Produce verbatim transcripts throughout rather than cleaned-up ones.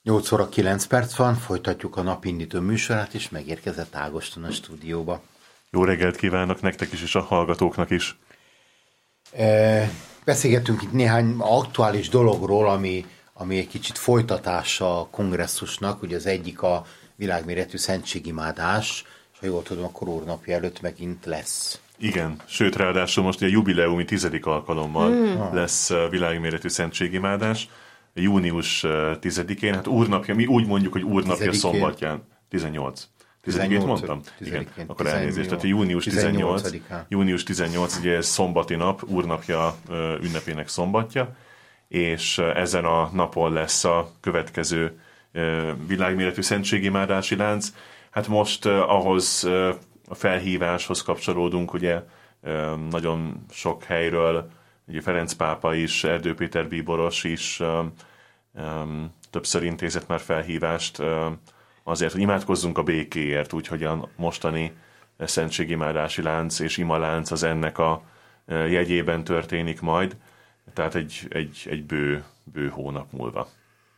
nyolc óra kilenc perc van, folytatjuk a napindító műsorát, és megérkezett Ágoston a stúdióba. Jó reggelt kívánok nektek is, és a hallgatóknak is. E, beszélgettünk itt néhány aktuális dologról, ami, ami egy kicsit folytatása a kongresszusnak. Ugye az egyik a világméretű szentségimádás, és ha jól tudom, akkor úrnapja előtt megint lesz. Igen, sőt, ráadásul most a jubileumi tizedik alkalommal hmm. lesz világméretű szentségimádás. Június tizedikén, hát úrnapja, mi úgy mondjuk, hogy úrnapja tizedikén. Szombatján. tizennyolc. tizedikét mondtam? Igen, akkor elnézést. Tehát június tizennyolc, június tizennyolc, ugye ez szombati nap, úrnapja ünnepének szombatja, és ezen a napon lesz a következő világméretű szentségimádási lánc. Hát most ahhoz a felhíváshoz kapcsolódunk, ugye nagyon sok helyről, ugye Ferenc pápa is, Erdő Péter bíboros is um, um, többször intézett már felhívást um, azért, hogy imádkozzunk a békéért, úgyhogy a mostani szentségimádási lánc és imalánc az ennek a uh, jegyében történik majd, tehát egy, egy, egy bő, bő hónap múlva.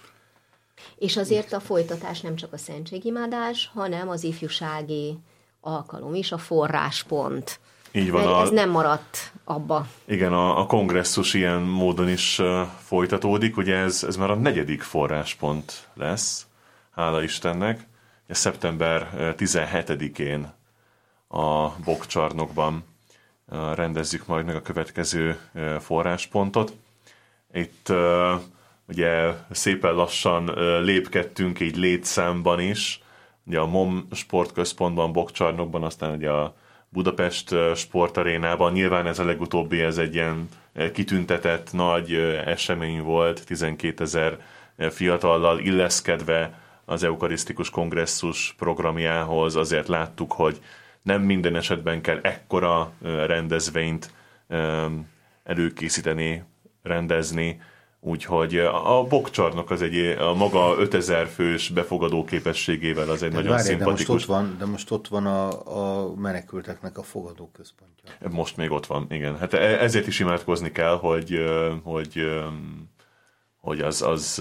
És azért a folytatás nem csak a szentségimádás, hanem az ifjúsági alkalom is, a forráspont. Így van, a, ez nem maradt abba. Igen, a, a kongresszus ilyen módon is uh, folytatódik, ugye ez, ez már a negyedik forráspont lesz, hála Istennek. Ez szeptember tizenhetedikén a Bokcsarnokban uh, rendezzük majd meg a következő uh, forráspontot. Itt uh, ugye szépen lassan uh, lépkedtünk így létszámban is, ugye a MOM sportközpontban, Bokcsarnokban, aztán ugye a Budapest sportarénában. Nyilván ez a legutóbbi, ez egy ilyen kitüntetett nagy esemény volt, tizenkétezer fiatallal illeszkedve az eukarisztikus kongresszus programjához. Azért láttuk, hogy nem minden esetben kell ekkora rendezvényt előkészíteni, rendezni, úgyhogy a Bokcsarnok az egy a maga ötezer fős befogadó képességével az egy de nagyon várj, szimpatikus. De most ott van, de most ott van a, a menekülteknek a fogadóközpontja. Most még ott van, igen. Hát ezért is imádkozni kell, hogy, hogy, hogy az, az,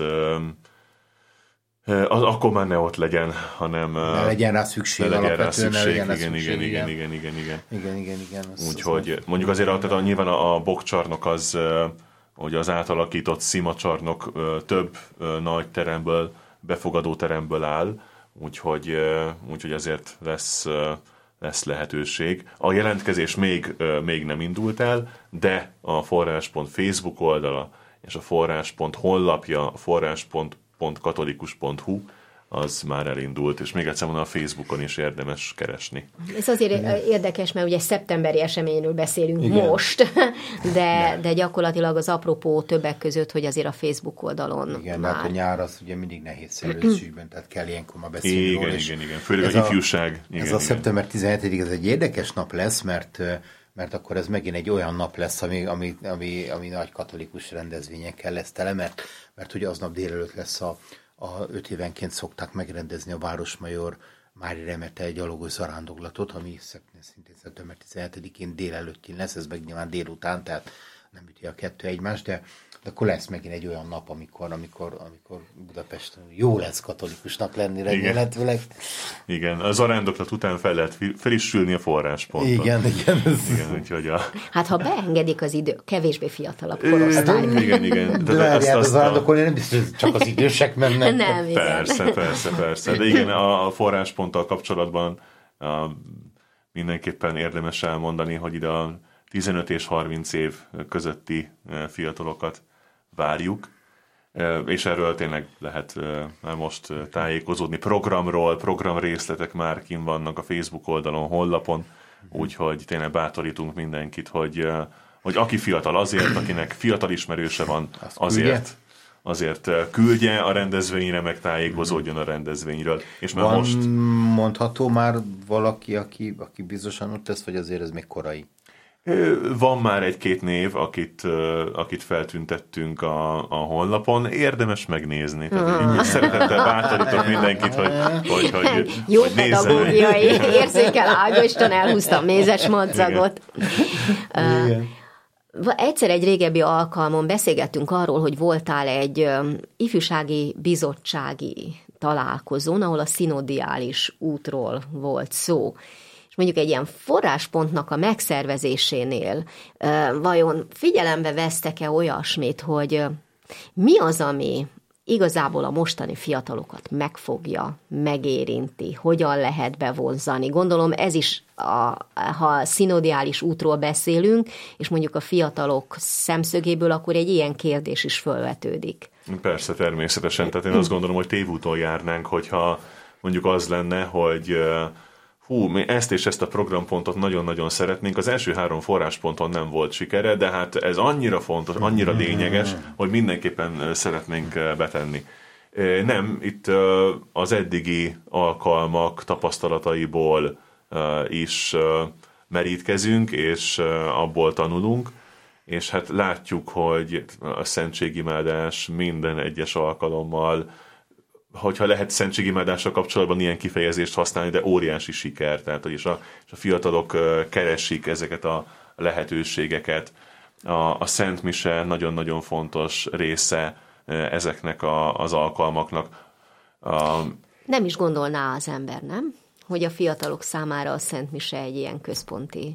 az akkor már ne ott legyen, hanem ne legyen rá szükség, ne legyen rá szükség, ne legyen rá igen, szükség, igen, igen, igen, igen, igen. Igen, igen, igen. Az, úgyhogy az mondjuk azért tehát nyilván a, a Bokcsarnok az hogy az átalakított szimacsarnok több nagy teremből, befogadó teremből áll, úgyhogy, úgyhogy azért lesz, lesz lehetőség. A jelentkezés még, még nem indult el, de a forráspont Facebook oldala és a forráspont honlapja, a forráspont katolikus pont hu, az már elindult, és még egyszer mondom, a Facebookon is érdemes keresni. Ez azért igen. érdekes, mert ugye szeptemberi eseményről beszélünk igen. most, de, de gyakorlatilag az apropó többek között, hogy azért a Facebook oldalon igen, már... hát a nyár az ugye mindig nehéz szervezésben, tehát kell ilyenkor ma beszélni igen, róla. Igen, igen, főleg az ifjúság. A, igen, ez a igen. szeptember tizenhetedike, ez egy érdekes nap lesz, mert mert akkor ez megint egy olyan nap lesz, ami, ami, ami, ami nagy katolikus rendezvényekkel lesz tele, mert, mert ugye aznap délelőtt lesz a A öt évenként szokták megrendezni a Városmajor Mári Remete gyalogos zarándokolatot, ami szintén szeptember tizenhetedikén délelőttén lesz, ez meg nyilván délután, tehát nem üti a kettő egymást, de, de akkor lesz megint egy olyan nap, amikor, amikor, amikor Budapesten jó lesz katolikusnak lenni remélhetőleg. Igen, a zarándoklat után fel lehet fel is sülni a forrásponton. Igen, igen. igen úgyhogy a... Hát ha beengedik az idő, kevésbé fiatalabb korosztályban. Igen, igen. De várjál, az zarándokolni nem biztos, hogy csak az idősek mennek. Nem, igen. Persze, persze, persze. De igen, a forrásponttal kapcsolatban a, mindenképpen érdemes elmondani, hogy ide a tizenöt és harminc év közötti fiatalokat várjuk, és erről tényleg lehet már most tájékozódni. Programról, programrészletek már kint vannak a Facebook oldalon, honlapon, úgyhogy tényleg bátorítunk mindenkit, hogy, hogy aki fiatal azért, akinek fiatal ismerőse van, azért, azért küldje a rendezvényre, meg tájékozódjon a rendezvényről. És már van most... mondható már valaki, aki, aki biztosan ott tesz, vagy azért ez még korai? Van már egy-két név, akit, akit feltüntettünk a, a honlapon. Érdemes megnézni. Tehát, szeretettel bátorítok mindenkit, hogy, hogy, hogy jó hogy pedagógiai érzékel Ágoston, elhúzta a mézes madzagot. Igen. Egyszer egy régebbi alkalmon beszélgettünk arról, hogy voltál egy ifjúsági bizottsági találkozón, ahol a szinodiális útról volt szó. És mondjuk egy ilyen forráspontnak a megszervezésénél vajon figyelembe vesztek-e olyasmit, hogy mi az, ami igazából a mostani fiatalokat megfogja, megérinti, hogyan lehet bevonzani. Gondolom ez is, a, ha szinodiális útról beszélünk, és mondjuk a fiatalok szemszögéből, akkor egy ilyen kérdés is felvetődik. Persze, természetesen. Tehát én azt gondolom, hogy tévúton járnánk, hogyha mondjuk az lenne, hogy hú, mi ezt és ezt a programpontot nagyon-nagyon szeretnénk. Az első három forrásponton nem volt sikere, de hát ez annyira fontos, annyira lényeges, hogy mindenképpen szeretnénk betenni. Nem, itt az eddigi alkalmak tapasztalataiból is merítkezünk, és abból tanulunk, és hát látjuk, hogy a szentségimádás minden egyes alkalommal, hogyha lehet szentségimádással kapcsolatban ilyen kifejezést használni, de óriási siker, tehát hogy is a, és a fiatalok keresik ezeket a lehetőségeket. A, a Szent Mise nagyon-nagyon fontos része ezeknek a, az alkalmaknak. A, nem is gondolná az ember, nem? Hogy a fiatalok számára a Szent Mise egy ilyen központi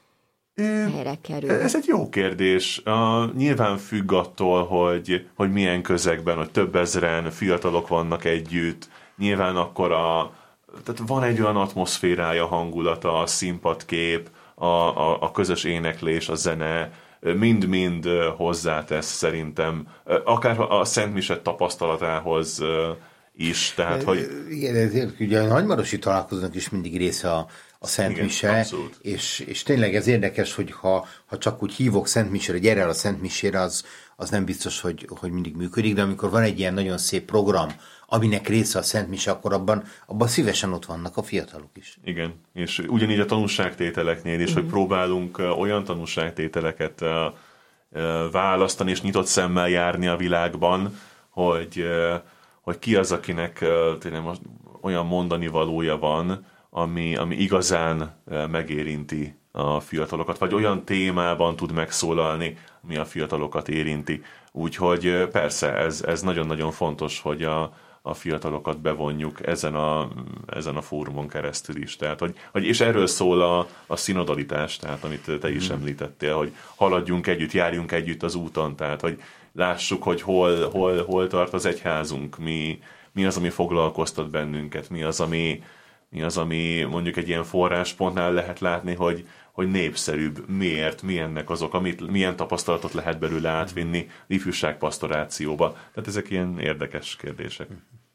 helyre kerül. Ez egy jó kérdés. Uh, nyilván függ attól, hogy, hogy milyen közegben, hogy több ezren fiatalok vannak együtt. Nyilván akkor a, tehát van egy olyan atmoszférája, hangulata, a színpadkép, a, a, a közös éneklés, a zene, mind-mind hozzátesz szerintem. Akár a Szent Mise tapasztalatához is. Tehát, hogy... Igen, ezért ugye a nagymarosi találkozónak is mindig része a a Szent Mise, és, és tényleg ez érdekes, hogy ha, ha csak úgy hívok Szent Misére, gyere el a Szent Misére, az, az nem biztos, hogy, hogy mindig működik, de amikor van egy ilyen nagyon szép program, aminek része a Szent Mise, akkor abban, abban szívesen ott vannak a fiatalok is. Igen, és ugyanígy a tanúságtételeknél is, mm. hogy próbálunk olyan tanúságtételeket választani, és nyitott szemmel járni a világban, hogy, hogy ki az, akinek tényleg olyan mondani valója van, Ami, ami igazán megérinti a fiatalokat, vagy olyan témában tud megszólalni, ami a fiatalokat érinti. Úgyhogy persze, ez, ez nagyon-nagyon fontos, hogy a, a fiatalokat bevonjuk ezen a, ezen a fórumon keresztül is. Tehát, hogy, hogy, és erről szól a, a szinodalitás, tehát amit te is említettél, hogy haladjunk együtt, járjunk együtt az úton, tehát hogy lássuk, hogy hol, hol, hol tart az egyházunk, mi, mi az, ami foglalkoztat bennünket, mi az, ami Mi az, ami mondjuk egy ilyen forráspontnál lehet látni, hogy, hogy népszerűbb, miért, milyennek azok, amit, milyen tapasztalatot lehet belőle átvinni ifjúságpastorációba. Tehát ezek ilyen érdekes kérdések.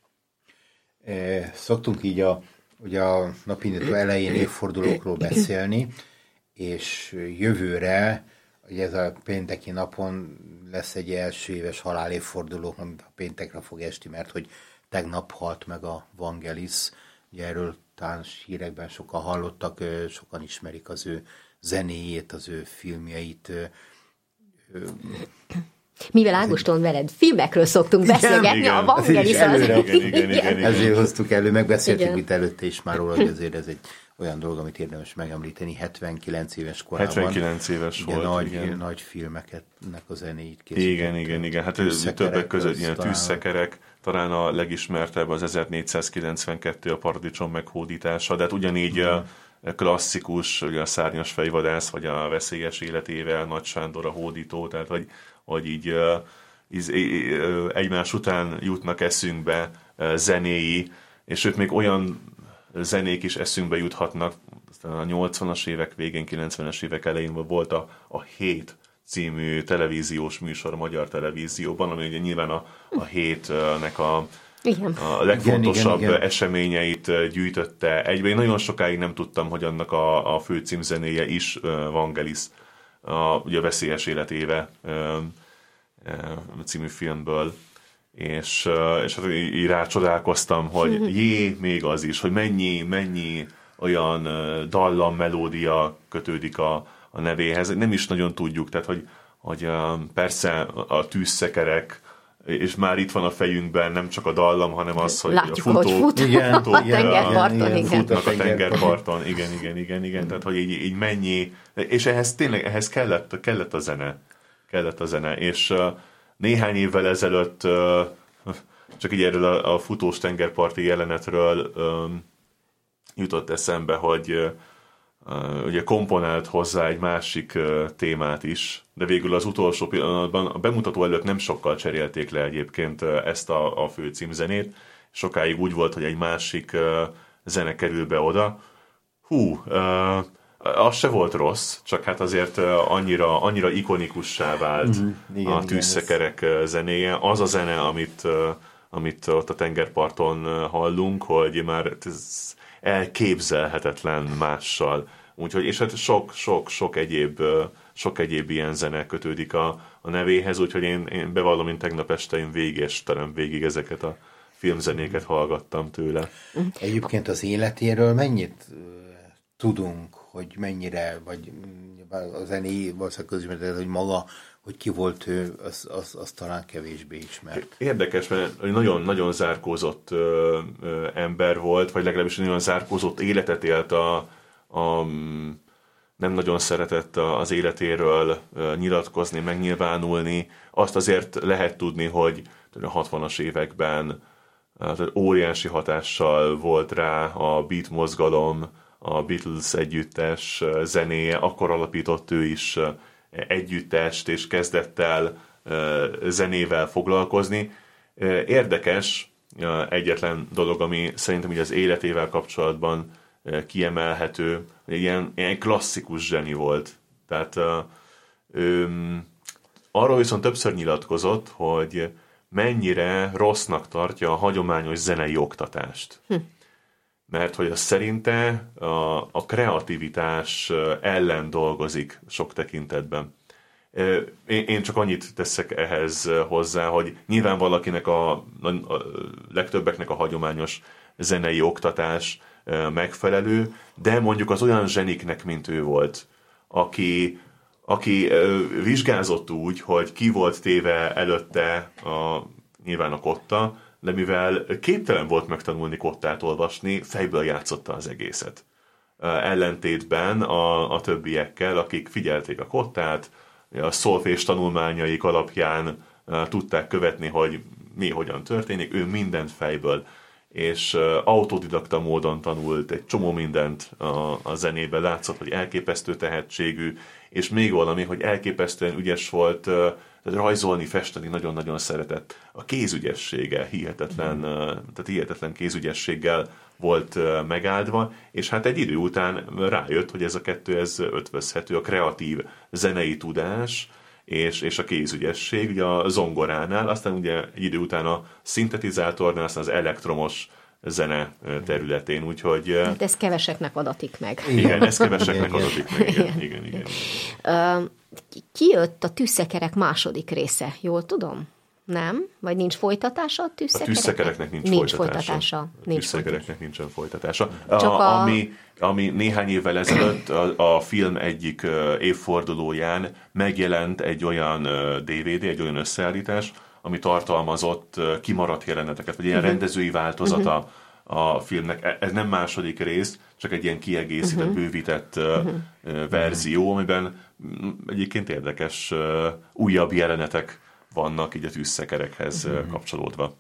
Szoktunk így a, ugye a napindító elején évfordulókról beszélni, és jövőre, ugye ez a pénteki napon lesz egy első éves halálévforduló, amit a péntekre fog esti, mert hogy tegnap halt meg a Vangelis. Ugye erről talán hírekben sokan hallottak, sokan ismerik az ő zenéjét, az ő filmjeit. Mivel Ágoston veled filmekről szoktunk beszélgetni, a Vangelis az... Igen, igen, igen, igen. Ezért hoztuk elő, megbeszéltük igen. itt előtte is már róla, hogy azért ez egy olyan dolog, amit érdemes megemlíteni. hetvenkilenc éves korában. hetvenkilenc éves igen, volt, nagy, igen. Nagy filmeknek a zenéit készített. Igen, igen, igen. Hát többek között ilyen tűzszekerek, talán a legismertebb az ezernégyszázkilencvenkettő a Paradicsom meghódítása, de hát ugyanígy mm. klasszikus, ugye a Szárnyas fejvadász, vagy a Veszélyes életével, Nagy Sándor a hódító, tehát hogy, hogy így egymás után jutnak eszünkbe zenéi, és őt még olyan zenék is eszünkbe juthatnak. Aztán a nyolcvanas évek végén, kilencvenes évek elején volt a, a Hét című televíziós műsor a magyar televízióban, ami ugye nyilván a, a hétnek a, a legfontosabb igen, igen, igen. eseményeit gyűjtötte egybe. Én nagyon sokáig nem tudtam, hogy annak a, a fő címzenéje is Vangelis, a, ugye a Veszélyes életéve című filmből. És, és hát így rácsodálkoztam, hogy jé, még az is, hogy mennyi, mennyi olyan dallam, melódia kötődik a, a nevéhez. Nem is nagyon tudjuk, tehát hogy, hogy persze a tűzszekerek és már itt van a fejünkben nem csak a dallam, hanem az, hogy látjuk, a futó, hogy fut igen, a tengerparton, igen. futnak a tengerparton, igen, igen, igen, igen, tehát hogy így, így mennyi, és ehhez tényleg, ehhez kellett, kellett a zene, kellett a zene, és uh, néhány évvel ezelőtt uh, csak így erről a, a futós tengerparti jelenetről um, jutott eszembe, hogy uh, Uh, ugye komponált hozzá egy másik uh, témát is, de végül az utolsó pillanatban a bemutató előtt nem sokkal cserélték le egyébként uh, ezt a, a fő címzenét. Sokáig úgy volt, hogy egy másik uh, zene kerül be oda. Hú, uh, az se volt rossz, csak hát azért uh, annyira, annyira ikonikussá vált mm, igen, a tűzszekerek igen, zenéje. Az a zene, amit, uh, amit ott a tengerparton uh, hallunk, hogy már ez elképzelhetetlen mással. Úgyhogy, és hát sok, sok, sok egyéb, sok egyéb ilyen zene kötődik a, a nevéhez, úgyhogy én, én bevallom, én tegnap este én végigestem végig ezeket a filmzenéket hallgattam tőle. Egyébként az életéről mennyit tudunk, hogy mennyire, vagy a zené valószínűleg közismert, hogy maga, hogy ki volt ő, az, az, az talán kevésbé ismert. Érdekes, mert nagyon-nagyon zárkózott ö, ö, ember volt, vagy legalábbis nagyon zárkózott életet élt, a, a, nem nagyon szeretett az életéről ö, nyilatkozni, megnyilvánulni. Azt azért lehet tudni, hogy a hatvanas években tehát óriási hatással volt rá a beat mozgalom, a Beatles együttes zenéje, akkor alapított ő is együttest, és kezdett el zenével foglalkozni. Érdekes, egyetlen dolog, ami szerintem így az életével kapcsolatban kiemelhető, hogy ilyen, ilyen klasszikus zseni volt. Tehát ő, arról viszont többször nyilatkozott, hogy mennyire rossznak tartja a hagyományos zenei oktatást. Hm. Mert hogy az szerinte a, a kreativitás ellen dolgozik sok tekintetben. Én, én csak annyit teszek ehhez hozzá, hogy nyilván valakinek a, a legtöbbeknek a hagyományos zenei oktatás megfelelő, de mondjuk az olyan zseniknek, mint ő volt, aki, aki vizsgázott úgy, hogy ki volt téve előtte a, nyilván a kotta, de mivel képtelen volt megtanulni kottát olvasni, fejből játszotta az egészet. Ellentétben a, a többiekkel, akik figyelték a kottát, a szolfés tanulmányaik alapján tudták követni, hogy mi hogyan történik, ő mindent fejből, és autodidakta módon tanult egy csomó mindent a, a zenében, látszott, hogy elképesztő tehetségű, és még valami, hogy elképesztően ügyes volt, tehát rajzolni, festeni nagyon-nagyon szeretett. A kézügyessége hihetetlen, mm. tehát hihetetlen kézügyességgel volt megáldva, és hát egy idő után rájött, hogy ez a kettő ez ötvözhető, a kreatív zenei tudás és, és a kézügyesség, ugye a zongoránál, aztán ugye egy idő után a szintetizátornál, aztán az elektromos zene területén, úgyhogy... Hát ez keveseknek adatik meg. Igen, ez keveseknek adatik meg, igen, igen, igen. igen. igen. Uh, kijött a Tűzszekerek második része, jól tudom? Nem? Vagy nincs folytatása a Tűzszekereknek? A Tűzszekereknek nincs, nincs folytatása. folytatása. A Tűzszekereknek nincsen folytatása. Csak a, a... ami, ami néhány évvel ezelőtt a, a film egyik évfordulóján megjelent egy olyan dé vé dé, egy olyan összeállítás, ami tartalmazott kimaradt jeleneteket, vagy ilyen uh-huh. rendezői változata uh-huh. a filmnek. Ez nem második rész, csak egy ilyen kiegészített, uh-huh. bővített uh-huh. verzió, amiben egyébként érdekes újabb jelenetek vannak így a tűzszekerekhez uh-huh. kapcsolódva.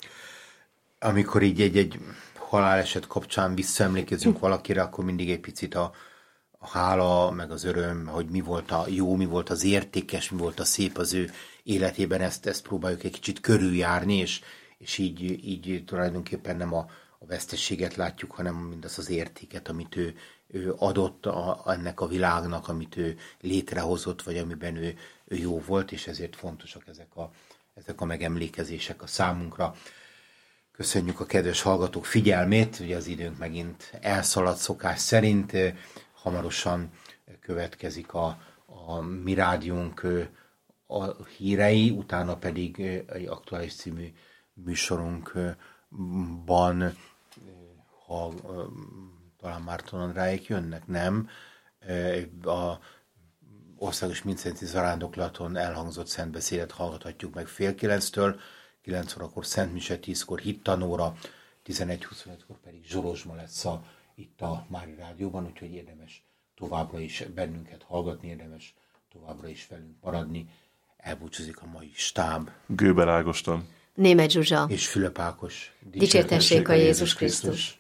Amikor így egy-egy haláleset kapcsán visszaemlékezünk uh-huh. valakire, akkor mindig egy picit a, a hála, meg az öröm, hogy mi volt a jó, mi volt az értékes, mi volt a szép az ő életében, ezt, ezt próbáljuk egy kicsit körüljárni, és, és így, így tulajdonképpen nem a, a veszteséget látjuk, hanem mindaz az értéket, amit ő, ő adott a, ennek a világnak, amit ő létrehozott, vagy amiben ő, ő jó volt, és ezért fontosak ezek a, ezek a megemlékezések a számunkra. Köszönjük a kedves hallgatók figyelmét, ugye az időnk megint elszaladt szokás szerint, hamarosan következik a, a mi rádiónk a hírei, utána pedig egy aktuális című műsorunkban, ha talán Márton Andráék jönnek, nem? A Országos Mincenti Zarándoklaton elhangzott szentbeszédet hallgathatjuk meg fél kilenctől, kilenc órakor Szent Mise, tízkor hittanóra, tizenegy huszonötkor pedig Zsolozsma lesz a, itt a Mária Rádióban, úgyhogy érdemes továbbra is bennünket hallgatni, érdemes továbbra is velünk maradni. Elbúcsúzik a mai stáb. Gőber Ágoston, Németh Zsuzsa és Fülöp Ákos. Dicsértessék a Jézus Krisztus.